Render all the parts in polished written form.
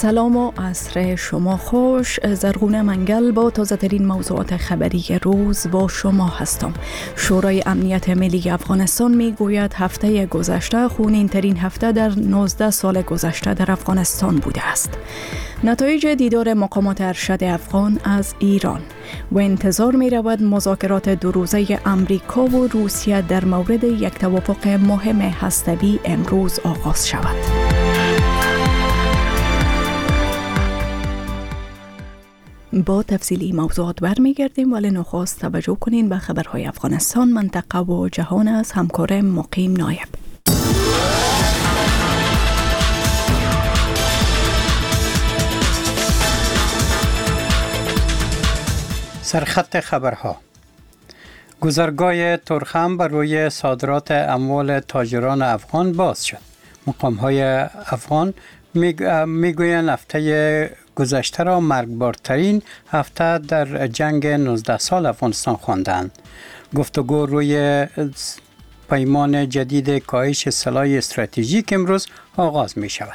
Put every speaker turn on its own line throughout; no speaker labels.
سلام و عصر شما خوش. زرغونه منگل با تازه ترین موضوعات خبری روز با شما هستم. شورای امنیت ملی افغانستان می گوید هفته گذشته خونین ترین هفته در 19 سال گذشته در افغانستان بوده است. نتایج دیدار مقامات ارشد افغان از ایران و انتظار می رود مذاکرات دو روزه امریکا و روسیه در مورد یک توافق مهم هسته‌ای امروز آغاز شود. با تفصیلی موضوعات برمیگردیم، ولی نخست توجه کنین به خبرهای افغانستان، منطقه و جهان از همکار مقیم نایب.
سرخط خبرها: گذرگاه ترخم بر روی صادرات اموال تاجران افغان باز شد. مقام‌های افغان میگویند هفته گذشته را مرگبارترین هفته در جنگ 19 سال افغانستان خواندند. گفتگو روی پیمان جدید کاهش سلاح استراتژیک امروز آغاز می شود.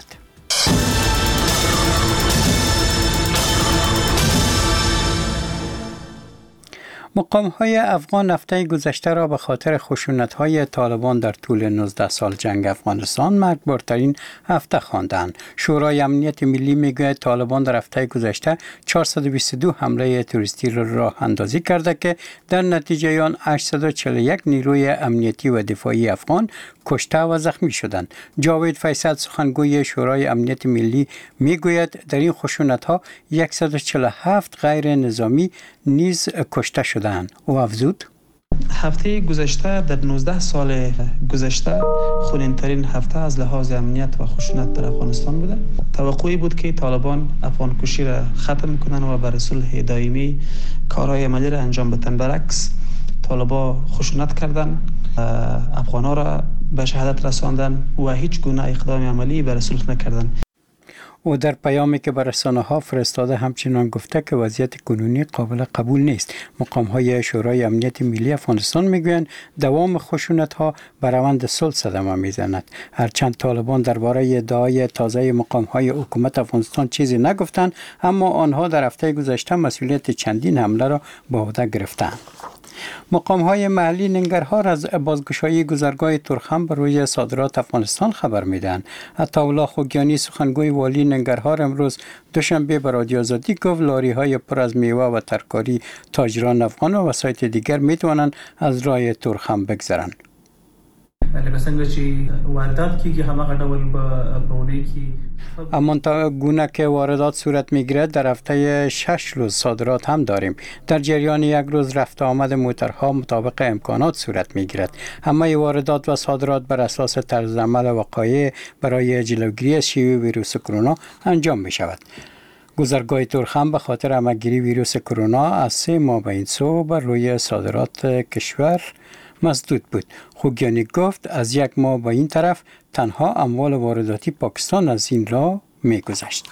مقام‌های افغان هفته گذشته را به خاطر خشونت‌های طالبان در طول 19 سال جنگ افغانستان مرگبارترین هفته خواندند. شورای امنیت ملی میگوید طالبان در هفته گذشته 422 حمله تروریستی را راه اندازی کرده که در نتیجه آن 841 نیروی امنیتی و دفاعی افغان کشته و زخمی شدند. جاوید فیصل سخنگوی شورای امنیت ملی میگوید در این خشونت‌ها 147 غیر نظامی نیز کشته شدند. او افزود:
هفته گذشته در 19 سال گذشته خونین ترین هفته از لحاظ امنیت و خشونت در افغانستان بوده. توقعی بود که طالبان افغان کشی را ختم کنند و بر صلح دائمی کارهای عملی را انجام بدن. برعکس طالبان خشونت کردند، افغان‌ها را به شهادت رساندن و هیچ گونه اقدام عملی بر صلح نکردند.
او در پیامی که به رسانه‌ها فرستاده همچنان گفته که وضعیت کنونی قابل قبول نیست. مقام‌های شورای امنیت ملی افغانستان میگویند دوام خشونت‌ها بر روند صلح صدمه میزند. هرچند طالبان درباره ادعای تازه مقام‌های حکومت افغانستان چیزی نگفتند، اما آنها در هفته گذشته مسئولیت چندین حمله را به عهده گرفتند. مقام‌های محلی ننگرهار از بازگشایی گذرگاه ترخم بر روی صادرات افغانستان خبر میدهند. عطاالله خوگیانی سخنگوی والی ننگرهار امروز دوشنبه به رادیو آزادی گفت لاری‌های پر از میوه و ترکاری تاجران افغان و وسایط دیگر میتوانند از راه ترخم بگذرند.
لکه څنګه چې واردات کیږي هماغه ډول به اونۍ کې
اما گونه که واردات صورت میگیرد در هفته 6 روز صادرات هم داریم. در جریان یک روز رفت آمد موترها مطابق امکانات صورت میگیرد. همه واردات و صادرات بر اساس طرز عمل وقایع برای جلوگیری از شیوع ویروس کرونا انجام می شود. گذرگاه ترخم به خاطر همه‌گیری ویروس کرونا از 3 ماه به این سو بر روی صادرات کشور مسدود بود. خوگیانی گفت از 1 ماه به این طرف تنها اموال وارداتی پاکستان از این راه می‌گذشت.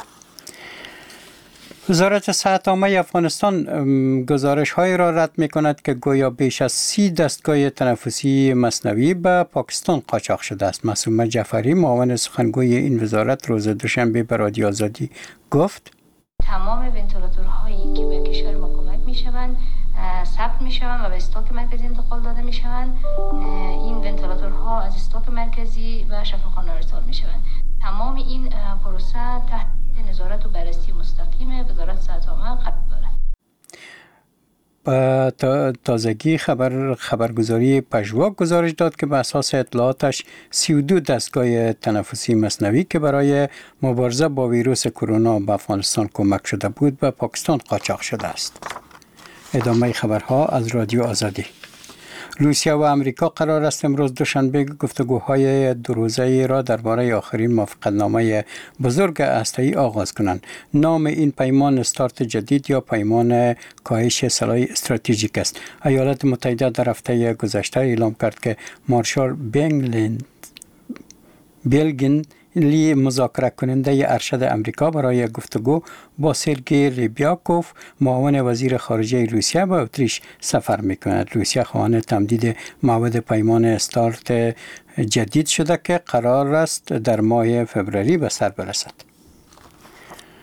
وزارت صحت عامه افغانستان گزارش‌هایی را رد می‌کند که گویا بیش از 30 دستگاه تنفسی مصنوعی به پاکستان قاچاق شده است. معصومه جعفری معاون سخنگوی این وزارت روز دوشنبه به رادیو آزادی گفت:
تمام ونتیلاتورهایی که به کشور ما کمک می‌شوند ثبت می‌شوند و به استاک مرکزی انتقال داده می‌شوند. این ونتیلاتورها از استاک مرکزی و شفاخانه ارسال می‌شوند. تمام این پروسه تحت نظارت و بررسی مستقیم وزارت صحت عامه قرار دارد.
با تازگی خبرگزاری پژواک گزارش داد که به اساس اطلاعاتش 32 دستگاه تنفسی مصنوعی که برای مبارزه با ویروس کرونا به افغانستان کمک شده بود به پاکستان قاچاق شده است. ادامه خبرها از رادیو آزادی. روسیه و امریکا قرار است امروز دوشنبه گفتگوهای 2 روزه را درباره آخرین موافقتنامه بزرگ هسته‌ای آغاز کنند. نام این پیمان استارت جدید یا پیمان کاهش سلاح استراتژیک است. ایالات متحده در هفته گذشته اعلام کرد که مارشال بیلگن لی مذاکره کننده ارشد امریکا برای گفتگو با سرگئی ریبیاکوف معاون وزیر خارجه روسیه به اتریش سفر میکند. روسیه خواهان تمدید موعد پیمان استارت جدید شده که قرار است در ماه فوریه به سر برسد.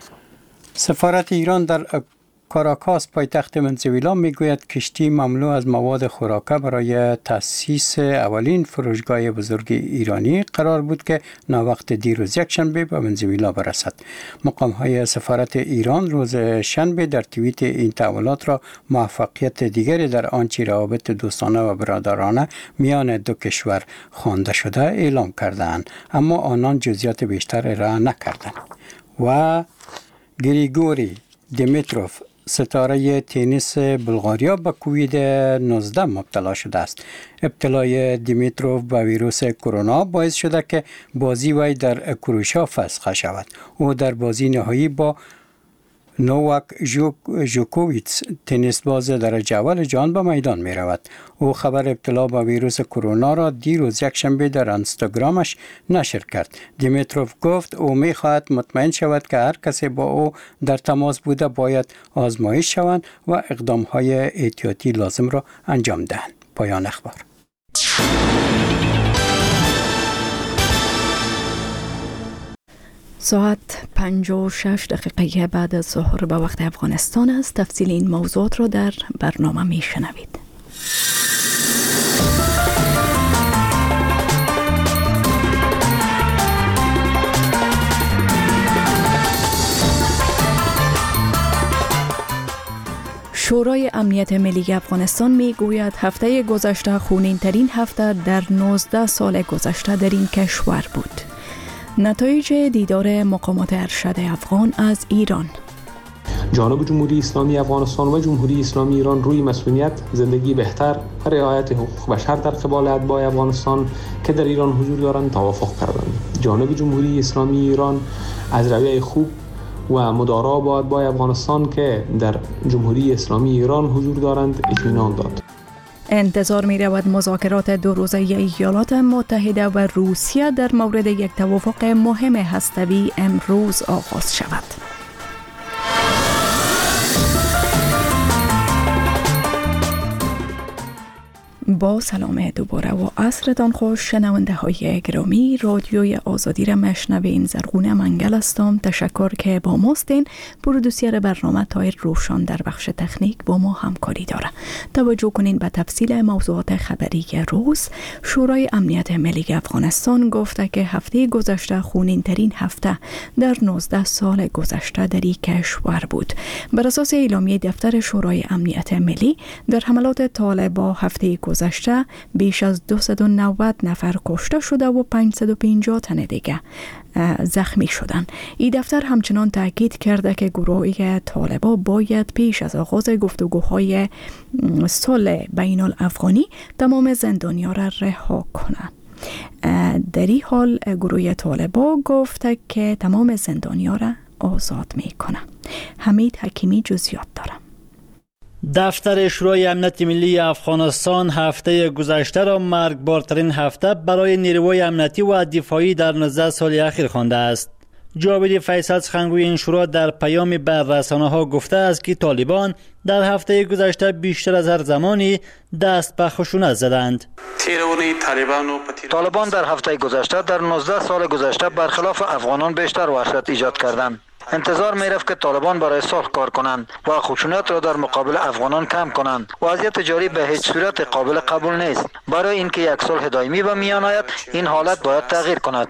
سفارت ایران در کاراکاس پایتخت ونزوئلا میگوید کشتی مملو از مواد خوراکه برای تأسیس اولین فروشگاه بزرگ ایرانی قرار بود که ناوقت دیروز یکشنبه به ونزوئلا برسد. مقام‌های سفارت ایران روز شنبه در توییت این تحولات را موفقیت دیگری در آنچه روابط دوستانه و برادرانه میان دو کشور خوانده شده اعلام کردند، اما آنان جزئیات بیشتر ارائه نکردند. و گریگوری دیمیتروف ستاره تنیس بلغاریا به کووید 19 مبتلا شده است. ابتلای دیمیتروف به ویروس کرونا باعث شده که بازی وی در کروشا فسخ شود. او در بازی نهایی با نوواک جوکوویچ تنیس باز درجه اول جهان به میدان می رود. او خبر ابتلا به ویروس کرونا را دیروز یکشنبه در اینستاگرامش نشر کرد. دیمیتروف گفت او می خواهد مطمئن شود که هر کسی با او در تماس بوده باید آزمایش شوند و اقدام های احتیاطی لازم را انجام دهند. پایان اخبار.
ساعت 56 دقیقه بعد از ظهر به وقت افغانستان است. تفصیل این موضوعات را در برنامه می شنوید. شورای امنیت ملی افغانستان می گوید هفته گذشته خونین ترین هفته در 19 سال گذشته در این کشور بود. نتایج دیدار مقامات ارشد افغان از ایران.
جانب جمهوری اسلامی افغانستان و جمهوری اسلامی ایران روی مسئولیت، زندگی بهتر و رعایت حقوق بشر در قبال اتباع افغانستان که در ایران حضور دارند توافق کردند. جانب جمهوری اسلامی ایران از رویه خوب و مدارا با اتباع افغانستان که در جمهوری اسلامی ایران حضور دارند اطمینان داد.
انتظار می رود مذاکرات 2 روزه ایالات متحده و روسیه در مورد یک توافق مهم هسته‌ای امروز آغاز شود. با سلام دوباره و عصرتان خوش شنونده های گرامی. رادیوی آزادی را مشنوین. زرغونه منگل هستم. تشکر که با ماستین. پرودوسر برنامه تایر روشان در بخش تکنیک با ما همکاری داره. توجه کنین به تفصیل موضوعات خبری روز. شورای امنیت ملی افغانستان گفته که هفته گذشته خونین ترین هفته در 19 سال گذشته در این کشور بود. بر اساس اعلامیه دفتر شورای امنیت ملی، در حملات طالبان هفته گذشته بیش از 290 نفر کشته شده و 550 تن دیگه زخمی شدند. این دفتر همچنان تاکید کرده که گروه طالبان باید پیش از آغاز گفتگوهای صلح بین الافغانی تمام زندانیان را رها کنند. در این حال گروه طالبان گفته که تمام زندانیان را آزاد میکنه. حمید حکیمی جزئیات داره.
دفتر شورای امنیت ملی افغانستان هفته گذشته را مرگبارترین هفته برای نیروهای امنیتی و دفاعی در 19 سال اخیر خوانده است. جاوید فیصل سخنگوی این شورا در پیامی به رسانه‌ها گفته است که طالبان در هفته گذشته بیشتر از هر زمانی دست به خشونت زدند.
طالبان در هفته گذشته در 19 سال گذشته برخلاف افغانان بیشتر وحشت ایجاد کردند. انتظار می‌رفت که طالبان برای صلح کار کنند و خشونت را در مقابل افغانان کم کنند. وضعیت جاری به هیچ صورت قابل قبول نیست. برای اینکه یک صلح دائمی به میان آید، این حالت باید تغییر کند.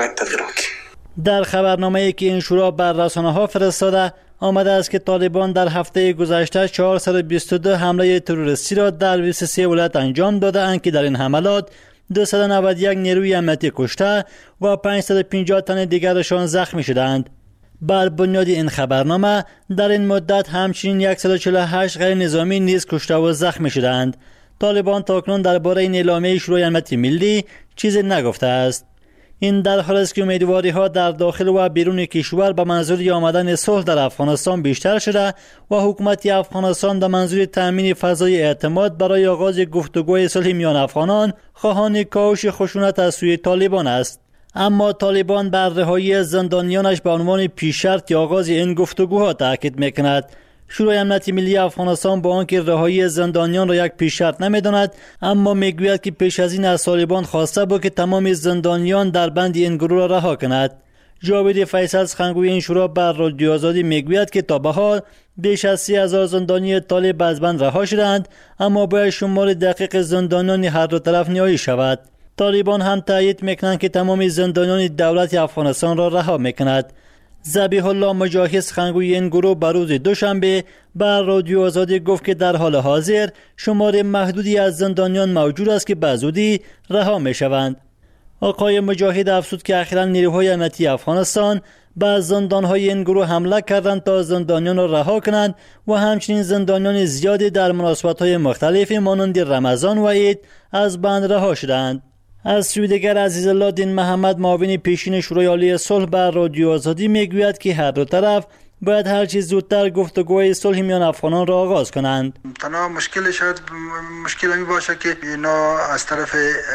در خبرنامه‌ای که این شورا بر رسانه‌ها فرستاده آمده است که طالبان در هفته گذشته 422 حمله تروریستی را در 23 ولایت انجام داده‌اند که در این حملات 291 نیروی امنیتی کشته و 550 تن دیگرشان زخمی شدند. بر بنیاد این خبرنامه در این مدت همچنین 148 غیر نظامی نیز کشته و زخمی شدند. طالبان تاکنون درباره این اعلامیه شورای امنیت ملی چیزی نگفته است. این در حالی است که امیدواری‌ها در داخل و بیرون کشور به منظور آمدن صلح در افغانستان بیشتر شده و حکومت افغانستان به منظور تامین فضای اعتماد برای آغاز گفتگوی صلح میان افغانان خواهان کاهش خشونت از سوی طالبان است. اما طالبان بر رهایی زندانیانش به عنوان پیش شرط آغاز این گفتگوها تاکید میکند. شورای امنیت ملی افغانستان با آنکه رهایی زندانیان را یک پیش شرط نمیداند، اما میگوید که پیش از این از طالبان خواسته بود که تمام زندانیان در بند این گروه را رها کند. جاوید فیصل سخنگوی این شورا بر رادیو آزادی میگوید که تا به حال بیش از 30,000 زندانی طالب از بند رها شدند، اما باید شمار دقیق زندانیان هر دو طرف نیایی شود. طالبان هم تایید میکنند که تمام زندانیان دولت افغانستان را رها میکند. ذبیح الله مجاهد سخنگوی این گروه بر روز دوشنبه بر رادیو آزادی گفت که در حال حاضر شمار محدودی از زندانیان موجود است که به زودی رها میشوند. آقای مجاهد افزود که اخیراً نیروهای امنیتی افغانستان به زندانهای این گروه حمله کردند تا زندانیان را رها کنند و همچنین زندانیان زیادی در مناسبت‌های مختلف مانند رمضان و عید از بند رها شدند. از سوی دیگر عزیزالله دین محمد معاون پیشین شورای عالی صلح بر رادیو آزادی میگوید که هر دو طرف باید هر چیز زودتر گفتگوی صلح میان افغانان را آغاز کنند.
تنها مشکل همی باشه که اینا از طرف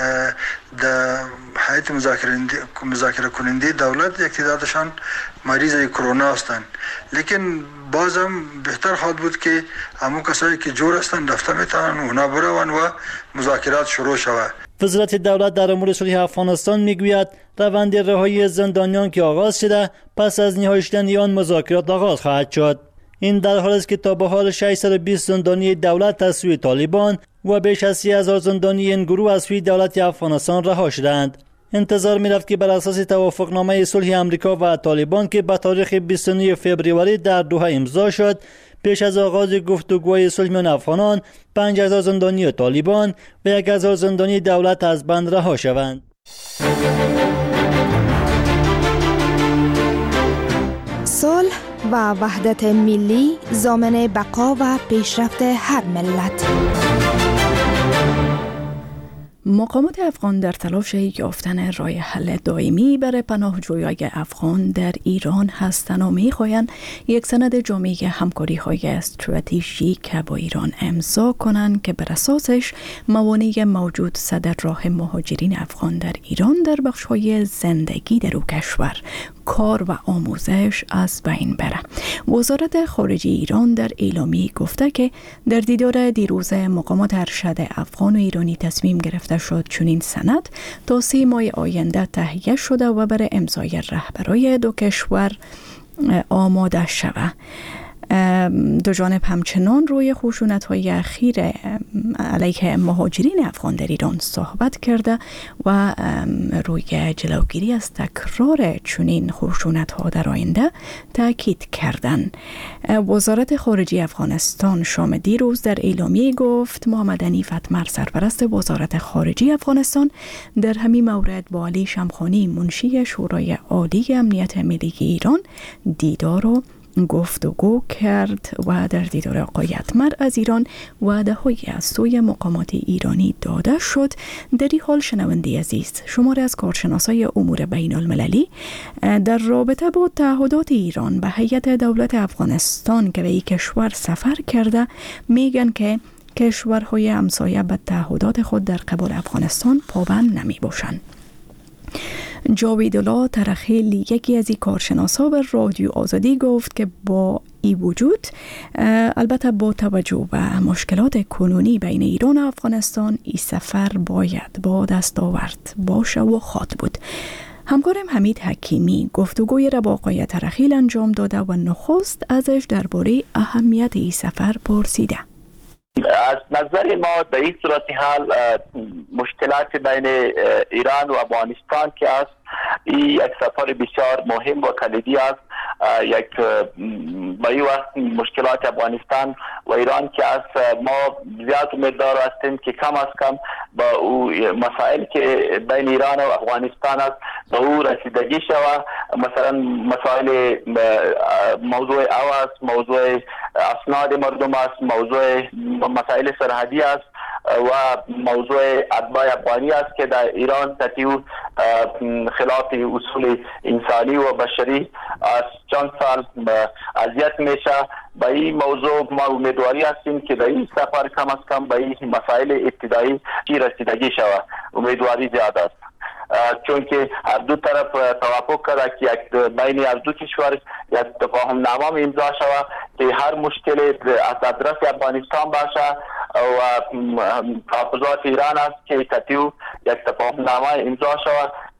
هیئت مذاکره کننده دولت یک تعدادشان مریض کرونا هستند، لیکن بازم بهتر خواهد بود که همون کسایی که جور هستند رفته میتونن اونا برون و مذاکرات شروع شود.
وزارت دولت در امور صلح افغانستان میگوید روند رهایی زندانیان که آغاز شده پس از نهایی شدن آن مذاکرات آغاز خواهد شد. این در حالی است که تا به حال 620 زندانی دولت از سوی طالبان و بیش از 30,000 زندانی این گروه از سوی دولت افغانستان رها شدند. انتظار می‌رفت که بر اساس توافقنامه صلح آمریکا و طالبان که به تاریخ 29 فوریه در دوحه امضا شد، پیش از آغاز گفتگوهای صلح میان افغانان 5,000 زندانی طالبان و 1,000 زندانی دولت از بند رها شوند.
صلح و وحدت ملی ضامن بقا و پیشرفت هر ملت.
مقامات افغان در تلاش یافتن راه حل دائمی برای پناهجویان افغان در ایران هستند و می‌خواهند یک سند جامع همکاری‌های استراتژیک با ایران امضا کنند که بر اساسش موانع موجود صدر راه مهاجرین افغان در ایران در بخش‌های زندگی در او کشور، کار و آموزش از بین بره. وزارت خارجه ایران در اعلامیه گفته که در دیدار دیروز مقامات ارشد افغان و ایرانی تصمیم گرفته شد چنین سند تا 3 ماه آینده تهیه شده و برای امضای رهبرای دو کشور آماده شود. دو جانب همچنان روی خشونت‌های اخیر علیه مهاجرین افغان در ایران صحبت کرده و روی جلوگیری از تکرار چنین خشونت‌ها در آینده تاکید کردند. وزارت خارجه افغانستان شام دیروز در اعلامیه گفت محمد حنیف اتمر سرپرست وزارت خارجه افغانستان در همین مورد با علی شمخانی منشی شورای عالی امنیت ملی ایران دیدار و گفتگو کرد و در دیدار آقای اتمر از ایران وعده‌هایی از سوی مقامات ایرانی داده شد. در این حال شنونده عزیز، شماری از کارشناسای امور بین المللی در رابطه با تعهدات ایران به هیئت دولت افغانستان که به این کشور سفر کرده میگن که کشورهای همسایه به تعهدات خود در قبال افغانستان پابند نمی باشند. جاویدالله ترخیل یکی از این کارشناسا به رادیو آزادی گفت که با این وجود البته با توجه به مشکلات کنونی بین ایران و افغانستان این سفر باید با دستاورد باشه و خواهد بود. همکارم حمید حکیمی گفتگوی را با آقای ترخیل انجام داده و نخست ازش درباره اهمیت این سفر پرسیده.
از نظر ما به این صورت حال مشکلات بین ایران و افغانستان که است این یک سفر بسیار مهم و کلیدی است. یک به این وقت مشکلات افغانستان و ایران که است ما زیاد امیدوار هستیم که کم از کم با او مسائل که بین ایران و افغانستان است به او رسیدگی شود. مثلا مسائل موضوع او است، موضوع اسناد مردم است، موضوع مسائل سرحدی است و موضوع اتباع افغانی است که در ایران تطیع خلاف اصول انسانی و بشری از چند سال اذیت میشه. به این موضوع ما امیدواری هستیم که در این سفر کم از کم به این مسائل ابتدایی رسیدگی شود. امیدواری زیاد است چون که هر دو طرف توافق کرده که بین هر دو کشور یک تفاهم نامه امضا شود که هر مشکل از ادرس افغانستان باشه و تحفظات ایران است که تطیع یک تفاهم نامه امضا شود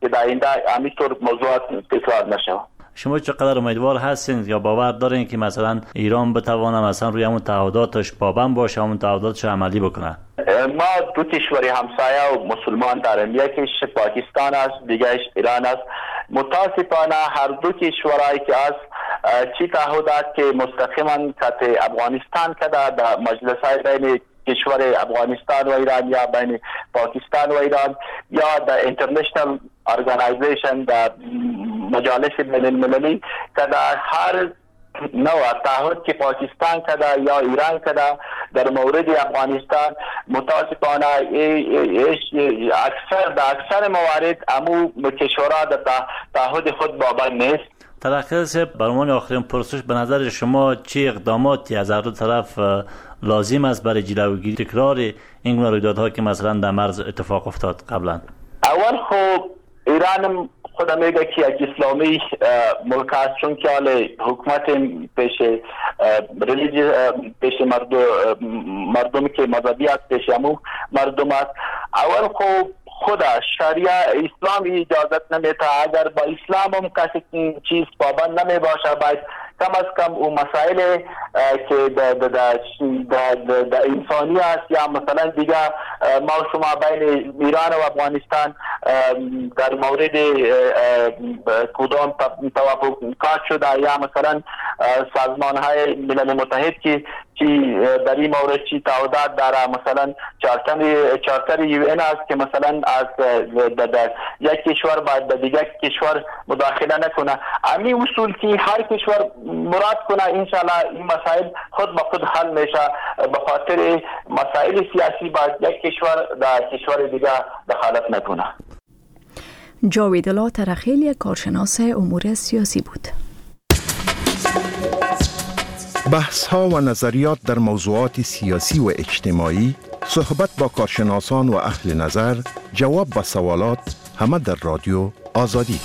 که در آینده همینطور موضوعات تکرار نشه.
شما چقدر امیدوار هستین یا باور دارین که مثلا ایران بتونه مثلا روی همون تعهداتش پابند باشه، همون تعهداتش عملی بکنه؟
ما دو کشور همسایه و مسلمان داریم، یکیش پاکستان است، دیگهش ایران است. متاسفانه هر دو کشورهایی که است چی تعهدات که مستقیما که افغانستان کده در مجلس‌های بین کشور افغانستان و ایران یا بین پاکستان و ایران یا در اینترنشنل ارگانایزیشن در مجالس بین المللی که در هر نوع تعهد که پاکستان کده یا ایران کده در مورد افغانستان متاسفانه اکثر موارد امو کشورها در تعهد خود پابند نیست.
تلخیص برمان آخرین پرسش، به نظر شما چه اقداماتی از هر دو طرف لازم است برای جلوگیری تکرار این گونه رویدادها که مثلا در مرز اتفاق افتاد قبلا؟
اول خب ایران خودم میگه که یک اسلامی ملک است، چون که حال حکومت پیش مردمی که مذهبی است، پیش همون مردم است. اول خب خود شریعه اسلام اجازت نمیده، اگر با اسلام هم کسی چیز پابند نمی باشه، باید کم از کم اون مسائل که در انسانی است یا مثلا دیگه ما شما بین ایران و افغانستان در مورد کدام توافقات شده یا مثلا سازمان های ملل متحد که در این مورد چی تعهدات داره، مثلا چارتر یو این است که مثلا از یک کشور باید در دیگر کشور مداخله نکنه. همین اصول که هر کشور مراد کنه انشاءالله این مسائل خود به خود حل میشه. به خاطر مسائل سیاسی باید یک کشور در کشور دیگر دخالت نکنه.
جاوید الله ترخیل، کارشناس امور سیاسی بود.
بحث ها و نظریات در موضوعات سیاسی و اجتماعی، صحبت با کارشناسان و اهل نظر، جواب به سوالات، همه در رادیو آزادی.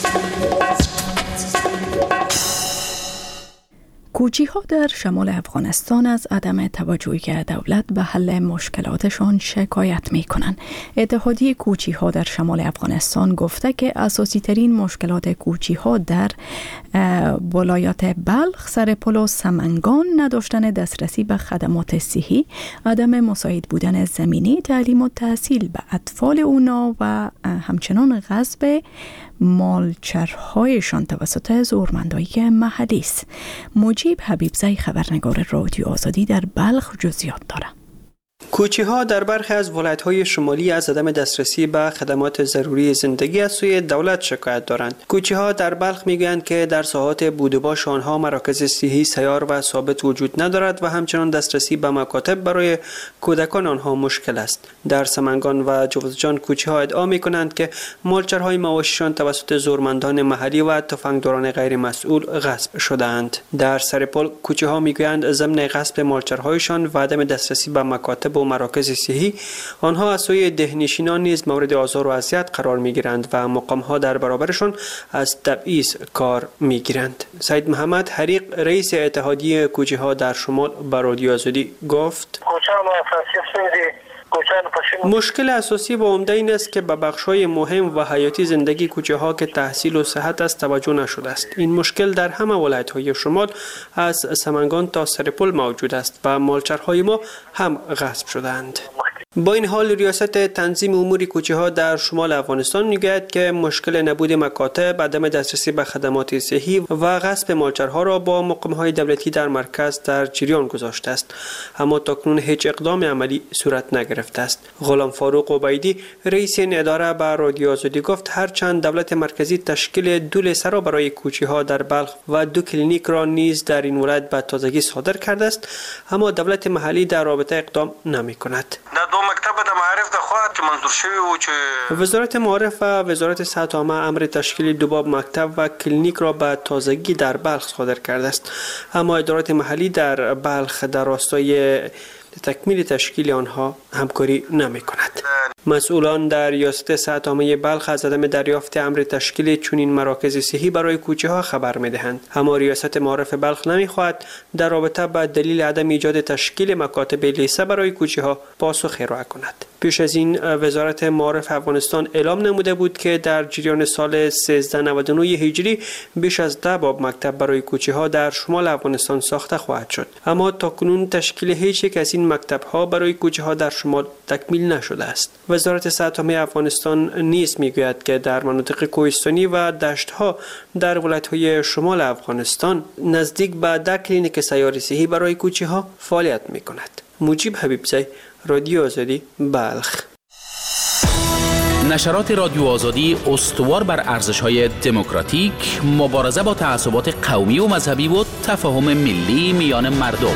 کوچی‌ها در شمال افغانستان از عدم توجهی دولت به حل مشکلاتشان شکایت می‌کنند. اتحادیه کوچی‌ها در شمال افغانستان گفته که اساسی ترین مشکلات کوچی‌ها در ولایت بلخ، سرپل و سمنگان نداشتن دسترسی به خدمات صحی، عدم مساعد بودن زمینی تعلیم و تحصیل به اطفال اونا و همچنان غصب مالچرهایشان توسط زورمندای محلی است. مجیب حبیبزی، خبرنگار رادیو آزادی، در بلخ جزئیات دارد.
کوچی‌ها در برخی از ولایت‌های شمالی از عدم دسترسی به خدمات ضروری زندگی از سوی دولت شکایت دارند. کوچی‌ها در بلخ میگویند که در ساحات بود و باش آنها مراکز صحی سیار و ثابت وجود ندارد و همچنان دسترسی به مکاتب برای کودکان آنها مشکل است. در سمنگان و جوزجان کوچی‌ها ادعا می‌کنند که مالچرهای مواشیشان توسط زورمندان محلی و تفنگداران غیر مسئول غصب شده‌اند. در سرپل کوچی‌ها میگویند ضمن غصب مالچرهایشان و عدم دسترسی به مکاتب و مراکز صحی، آنها از سوی دهنشینان نیز مورد آزار و اذیت قرار میگیرند و مقامها در برابرشان از تبعیض کار میگیرند. سید محمد حریق، رئیس اتحادیه کوچه‌ها در شمال، به رادیو آزادی گفت: مشکل اساسی و عمده این است که به بخش‌های مهم و حیاتی زندگی کوچه‌ها که تحصیل و صحت است توجه نشده است. این مشکل در همه ولایت‌های شمال از سمنگان تا سرپل موجود است و مالچرهای ما هم غصب شده‌اند. با این حال ریاست تنظیم امور کوچه‌ها در شمال افغانستان میگوید که مشکل نبود مکاتب، عدم دسترسی به خدمات صحی و غصب مالچرها را با مقام‌های دولتی در مرکز در جریان گذاشته است، اما تاکنون هیچ اقدام عملی صورت نگرفته است. غلام فاروق عبیدی، رئیس این اداره، به رادیو آزادی گفت هرچند دولت مرکزی تشکیل 2 لسرا برای کوچه‌ها در بلخ و 2 کلینیک را نیز در این ولایت به تازگی صادر کرده است، اما دولت محلی در رابطه اقدام نمی‌کند. وزارت معارف و وزارت صحت عامه امر تشکیل 2 باب مکتب و کلینیک را به تازگی در بلخ صادر کرده است، اما ادارات محلی در بلخ در راستای تکمیل تشکیل آنها همکاری نمی کند. مسئولان در ریاست صحت عامه بلخ از عدم دریافت امر تشکیل چنین مراکز صحی برای کوچه ها خبر می دهند، اما ریاست معارف بلخ نمی خواهد در رابطه با دلیل عدم ایجاد تشکیل مکاتب لیسه برای کوچه ها پاسخ ارائه کند. پیش از این وزارت معارف افغانستان اعلام نموده بود که در جریان سال 1399 هجری بیش از 10 باب مکتب برای کوچه‌ها در شمال افغانستان ساخته خواهد شد، اما تاکنون تشکیل هیچ یک از این مکتب‌ها برای کوچه‌ها در شمال تکمیل نشده است. وزارت صحت عامه افغانستان نیز میگوید که در مناطق کوهستانی و دشت‌ها در ولایت‌های شمال افغانستان نزدیک به 10 کلینیک سیاری صحی برای کوچه‌ها فعالیت می‌کند. مجیب حبیبزی، رادیو آزادی، بلخ.
نشرات رادیو آزادی استوار بر ارزش‌های دموکراتیک، مبارزه با تعصبات قومی و مذهبی و تفاهم ملی میان مردم.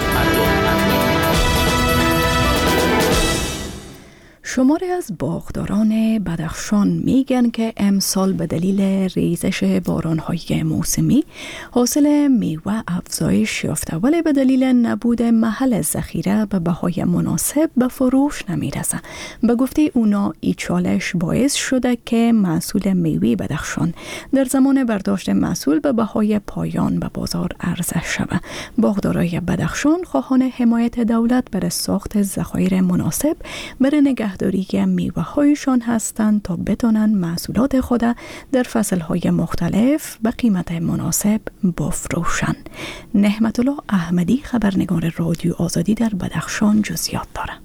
شماری از باغداران بدخشان میگن که امسال به دلیل ریزش باران‌های موسمی حاصل میوه افزایش یافته، ولی به دلیل نبود محل ذخیره به بهای مناسب به فروش نمیرسه. به گفته اونا این چالش باعث شده که محصول میوه بدخشان در زمان برداشت محصول به بهای پایان به بازار عرضه شود. باغدارای بدخشان خواهان حمایت دولت برای ساخت ذخایر مناسب برای نگهداری میوه هایشان هستند تا بتونن محصولات خود در فصلهای مختلف به قیمت مناسب بفروشن. نعمت الله احمدی، خبرنگار رادیو آزادی در بدخشان، جزئیات داره.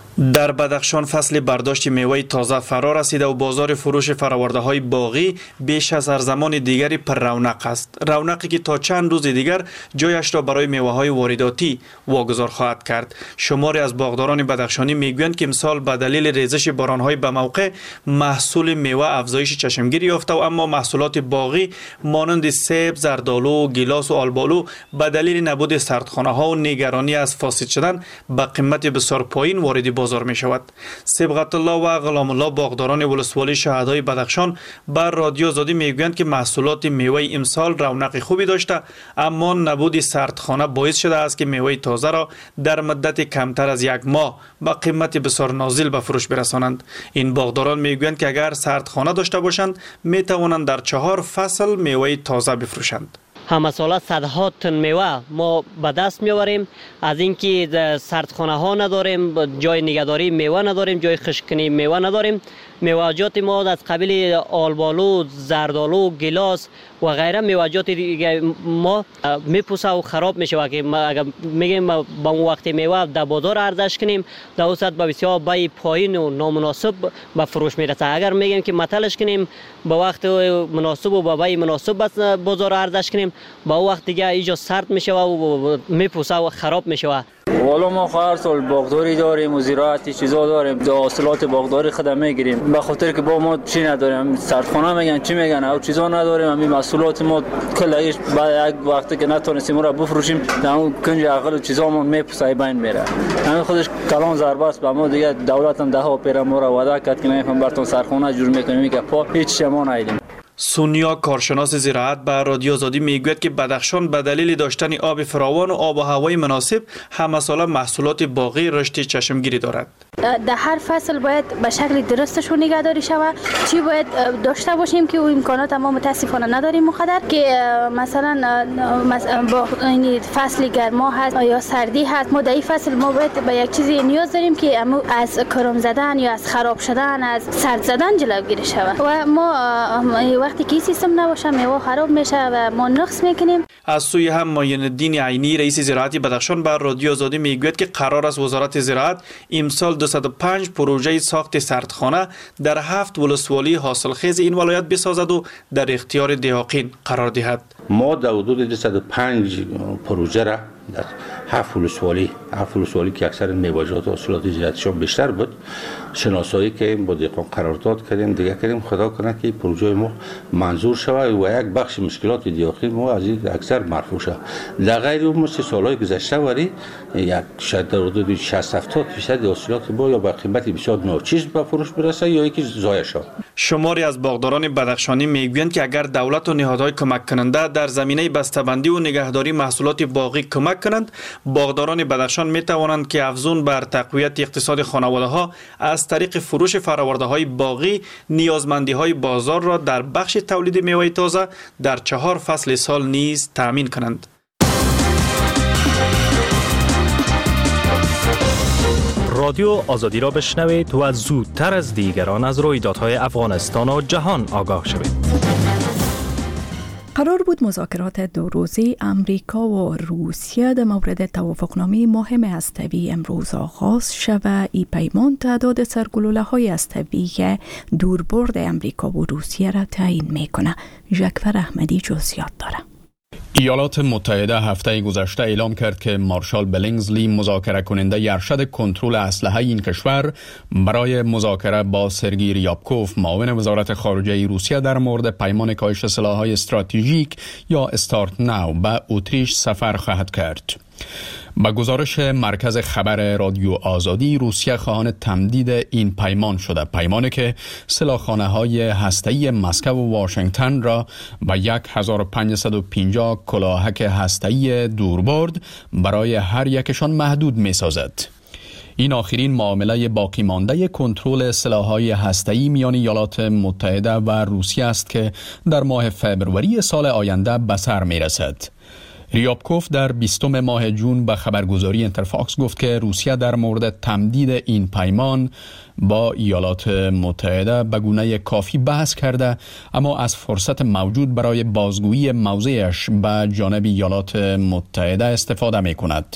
در بدخشان فصل برداشت میوه تازه فرا رسیده و بازار فروش فرآورده‌های باغی بیش از هر زمان دیگری پر رونق است. رونقی که تا چند روز دیگر جایش را برای میوه‌های وارداتی واگذار خواهد کرد. شماری از باغداران بدخشانی میگویند که امسال به دلیل ریزش باران‌های به موقع محصول میوه افزایش چشمگیری یافته و اما محصولات باغی مانند سیب، زردآلو، گیلاس و آلبالو به دلیل نبود سردخانه‌ها و نگرانی از فاسد شدن به قیمت بسیار پایین وارد بازار می شود. صبغت الله و غلام الله باغداران ولسوالی شهدای بدخشان بر رادیو آزادی میگویند که محصولات میوه امسال رونق خوبی داشته، اما نبود سردخانه باعث شده است که میوه تازه را در مدت کمتر از 1 ماه با قیمت بسیار نازل به فروش برسانند. این باغداران میگویند که اگر سردخانه داشته باشند می توانند در 4 فصل میوه تازه بفروشند.
همه ساله صدها تن میوه ما به دست میآوریم. از اینکه سردخانه ها نداریم، جای نگهداری میوه نداریم، جای خشککنی میوه نداریم. میوه‌جات ما از قبیل آلبالو، زردآلو، گیلاس و غیره میوه‌جات دیگه ما میپوسه و خراب میشه که اگر میگیم با اون وقت میوه در بازار عرضش کنیم در اوسط به بسیار بای پایین و نامناسب به فروش میرسه. اگر میگیم که متلش کنیم با وقت مناسب و با بای مناسب بازار عرضش کنیم با وقت دیگه اینجا سرد میشه و میپوسه و خراب میشه.
والا ما هر سال باغداری داریم و زراعتی چیزا داریم، حاصلات باغداری خود میگیریم، به خاطر که با ما چی نداریم، سردخانه میگن چی میگن او چیزا نداریم. همین محصولات ما کلایش بعد یک وقتی که نتونستیم اون را بفروشیم در اون کنج عقل چیزامون میپسای بین میره. همین خودش کلان ضربه است به ما. دیگه دولت هم ده ها پیر ما را وعده کرد که میفهم براتون سردخانه جور میکنیم که پا هیچ شما ندیدیم.
سونیا کارشناس زراعت به رادیو آزادی میگوید که بدخشان به دلیل داشتن آب فراوان و آب و هوای مناسب همه ساله محصولات باغی رشد چشمگیری دارد.
در هر فصل باید به شکل درستش نگهداری شود. چی باید داشته باشیم که اون امکانات ما متاسفانه نداریم مقدر که مثلا با فصل گرما هست یا سردی هست. ما در این فصل ما باید به یک چیزی نیاز داریم که از کرم زدن یا از خراب شدن، از سرد زدن جلوگیری شود و ما وقتی که سیستم نباشه میوه خراب میشه و ما نقص میکنیم.
از سوی هم معین الدین عینی رئیس زراعتی بدخشان بر رادیو آزادی میگوید که قرار است وزارت زراعت امسال 205 پروژه ساخت سردخانه در 7 ولسوالی حاصلخیز این ولایت بسازد و در اختیار دهاقین قرار دهد.
ما در حدود 205 پروژه را در 7 ولسوالی که اکثر میوه‌جات و حاصلات زراعتیشان بیشتر بود شناسایی که با دهقان قرارداد کردیم دیگه کردیم. خدا کنه که پروژه ما منظور شود و یک بخش مشکلات دهاقین ما از این اکثر مرفوع شود. در غیر اون مثل سالهای گذشته ولی یک شاید در حدود 60-70% حاصلات ما یا با قیمت بسیار ناچیز به فروش برسه یا یکی ضایع شود.
شماری از باغداران بدخشانی میگویند که اگر دولت و نهادهای کمک کننده در زمینه بسته‌بندی و نگهداری محصولات باغی کمک کنند، باغداران بدخشان می توانند که افزون بر تقویت اقتصاد خانواده‌ها از طریق فروش فرآورده‌های باغی نیازمندی‌های بازار را در بخش تولید میوه تازه در 4 فصل سال نیز تأمین کنند.
رادیو آزادی را بشنوید و زودتر از دیگران از رویدادهای افغانستان و جهان آگاه شوید.
قرار بود مذاکرات 2 روزه امریکا و روسیه در مورد توافقنامه مهم هسته‌ای امروز آغاز شود. این پیمان تعداد سرگلوله‌های هسته‌ای دوربرد امریکا و روسیه را تعیین میکنه. ژکفر احمدی جزئیات داره.
ایالات متحده هفته گذشته اعلام کرد که مارشال بلینگزلی مذاکره کننده ارشد کنترل اسلحه این کشور برای مذاکره با سرگئی ریابکوف معاون وزارت خارجه روسیه در مورد پیمان کاهش سلاح‌های استراتژیک یا استارت ناو به اتریش سفر خواهد کرد. با گزارش مرکز خبر رادیو آزادی، روسیه خواهان تمدید این پیمان شده، پیمانی که سلاحخانه‌های هسته‌ای مسکو و واشنگتن را با 1550 کلاهک هسته‌ای دوربرد برای هر یکشان محدود می‌سازد. این آخرین معامله باقی مانده کنترل سلاح‌های هسته‌ای میان ایالات متحده و روسیه است که در ماه فوریه سال آینده به سر می‌رسد. ریابکوف در 20 ماه جون به خبرگزاری اینترفاکس گفت که روسیه در مورد تمدید این پیمان با ایالات متحده به گونه کافی بحث کرده، اما از فرصت موجود برای بازگویی موضعش به جانب ایالات متحده استفاده می کند.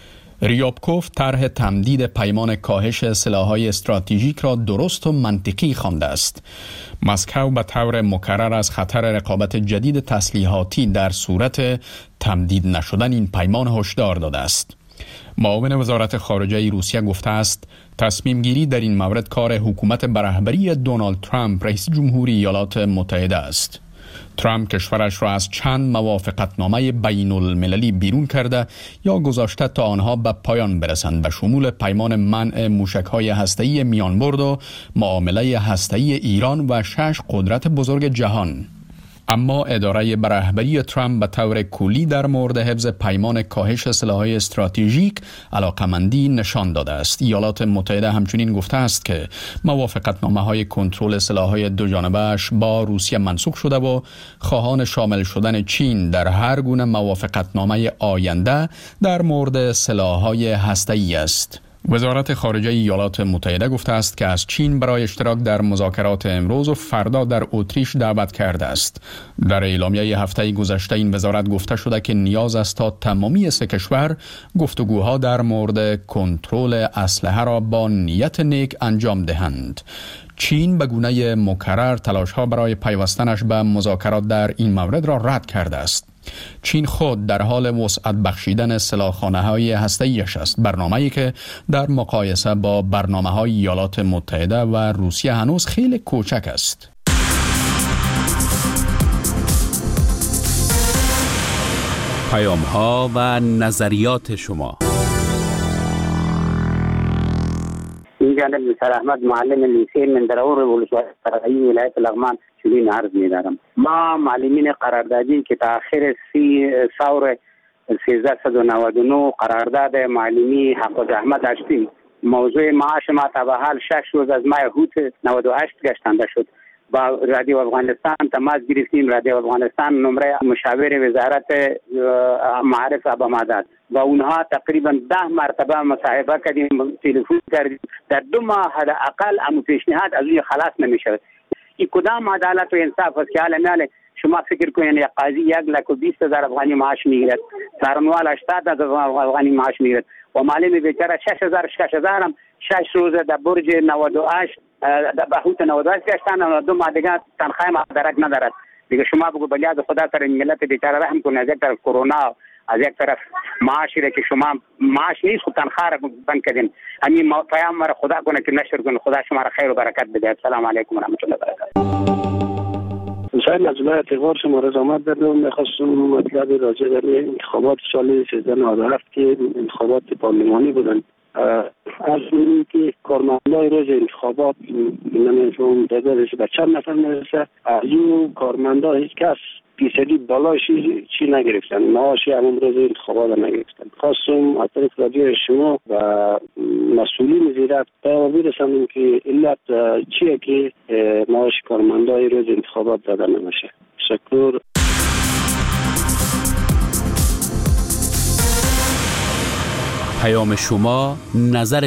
ریابکوف طرح تمدید پیمان کاهش سلاح‌های استراتژیک را درست و منطقی خوانده است. مسکو به طور مکرر از خطر رقابت جدید تسلیحاتی در صورت تمدید نشدن این پیمان هشدار داده است. معاون وزارت خارجه روسیه گفته است تصمیم گیری در این مورد کار حکومت به رهبری دونالد ترامپ رئیس جمهوری ایالات متحده است. ترامپ کشورش را از چند موافقتنامه بین المللی بیرون کرده یا گذاشته تا آنها به پایان برسند، به شمول پیمان منع موشک‌های هسته‌ای میانبرد و معامله هسته‌ای ایران و 6 قدرت بزرگ جهان. اما اداره به رهبری ترامپ به طور کلی در مورد حفظ پیمان کاهش سلاح‌های استراتژیک علاقمندی نشان داده است. ایالات متحده همچنین گفته است که موافقتنامه‌های کنترل سلاح‌های دو جانبه‌اش با روسیه منسوخ شده و خواهان شامل شدن چین در هر گونه موافقتنامه آینده در مورد سلاح‌های هسته‌ای است. وزارت خارجه ایالات متحده گفته است که از چین برای اشتراک در مذاکرات امروز و فردا در اتریش دعوت کرده است. در اعلامیه هفته گذشته این وزارت گفته شده که نیاز است تا تمامی سه کشور گفتگوها در مورد کنترل اسلحه را با نیت نیک انجام دهند. چین به گونه مکرر تلاش‌ها برای پیوستنش به مذاکرات در این مورد را رد کرده است. چین خود در حال وسعت بخشیدن سلاحخانه‌های هسته‌ایش است، برنامه‌ای که در مقایسه با برنامه‌های ایالات متحده و روسیه هنوز خیلی کوچک است.
پیام‌ها و نظریات شما.
جانب نصر احمد معلم لیسه مندرور ولسوالی فرعی ولایت لغمان چنین عرض می‌دارم. ما معلمین قراردادی که تا آخر 1399 قرارداد معلمی حافظ احمد داشتیم، موضوع معاش ما تا به حال 6 روز از ماه هوت 98 گشتنده شد. با رادیو افغانستان تماس گرفتیم. رادیو افغانستان نمره مشاور وزارت معارف ابا داد و اونها تقریبا 10 مرتبه مصاحبه کردیم، تلفن کردیم. در 2 ماه حداقل امو پیشنهاد از این خلاص نمیشود. این کدام عدالت و انصاف است که حالا شما فکر کنید یک قاضی 1,20,000 افغانی معاش میگیرد، سارنوال 80,000 افغانی معاش میگیرد و معلم بیچاره 6,000 هم 6 روز در برج 98 در بهوت 98 گشتن و 2 ماه دیگه تنخواه مدرک ندارد. دیگه شما بگو به یاد خدا سر ملت بیچاره رحم کنه. از یک طرف کرونا، از یک طرف معاشی را که شما معاش نیست خود تنخواه را بند کردین. همین پیام را خدا کنه که نشر کنه. خدا شما را خیر و برکت بده. السلام علیکم و رحمت الله و برکاته.
حسین از جلوی اعتبار شما رضامت دارم. میخواستم مطلب راجع در انتخابات سال 1397 که انتخابات پارلمانی بودن، از این که کارمندای روز انتخابات نمیدونم تعدادش به چند نفر میرسه، از این کارمندا هیچ کس فیصدی بالایش چی نگرفتن، معاشی همون روز انتخابات نگرفتن. خواستم از طریق رادیو شما و مسئولین وزارت پیام برسانم که علت چیه که معاش کارمندای روز انتخابات داده نمیشه. تشکر.
پیام شما، نظر